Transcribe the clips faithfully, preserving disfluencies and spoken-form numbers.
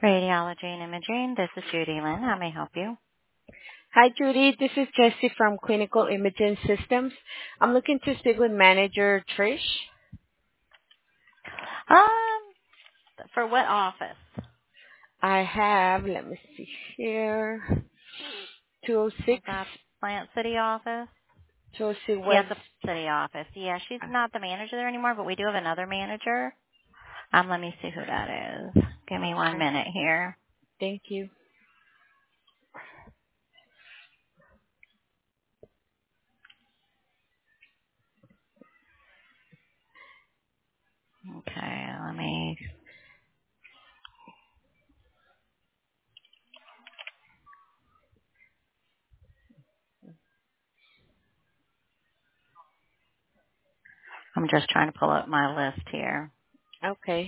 Radiology and Imaging. This is Judy Lynn. How may I help you? Hi, Judy. This is Jessie from Clinical Imaging Systems. I'm looking to speak with Manager Trish. Um, for what office? I have, let me see here, Is two oh six, that Plant City office? two oh six Yes, West. the City office. Yeah, she's uh, not the manager there anymore, but we do have another manager. Um, let me see who that is. Give me one Okay. minute here. Thank you. Okay, let me. I'm just trying to pull up my list here. Okay.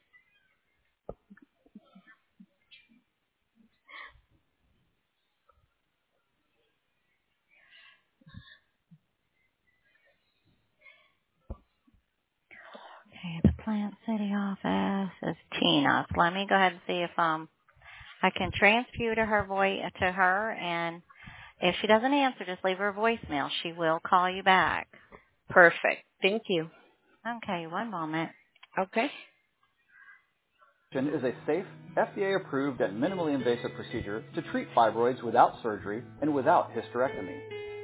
Okay, the Plant City office is Tina. Let me go ahead and see if um I can transfer you to her voice to her, and if she doesn't answer, just leave her a voicemail. She will call you back. Perfect. Thank you. Okay, one moment. Okay. Is a safe, F D A-approved and minimally invasive procedure to treat fibroids without surgery and without hysterectomy.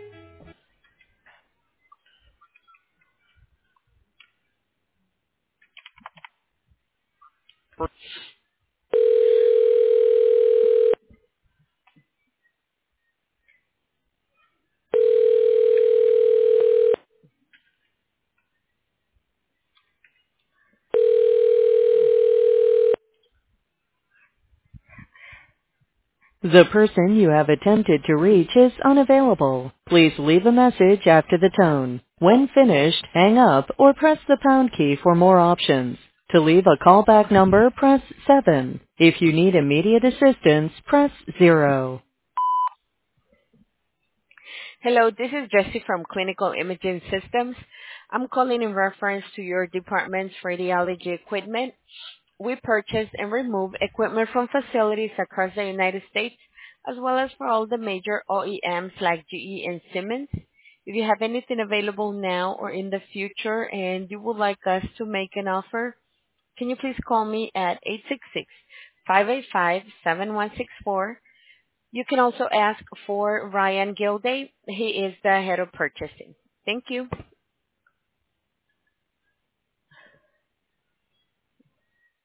The person you have attempted to reach is unavailable. Please leave a message after the tone. When finished, hang up or press the pound key for more options. To leave a callback number, press seven. If you need immediate assistance, press zero. Hello, this is Jessie from Clinical Imaging Systems. I'm calling in reference to your department's radiology equipment. We purchase and remove equipment from facilities across the United States, as well as for all the major O E Ms like G E and Siemens. If you have anything available now or in the future and you would like us to make an offer, can you please call me at eight six six, five eight five, seven one six four. You can also ask for Ryan Gilday. He is the head of purchasing. Thank you.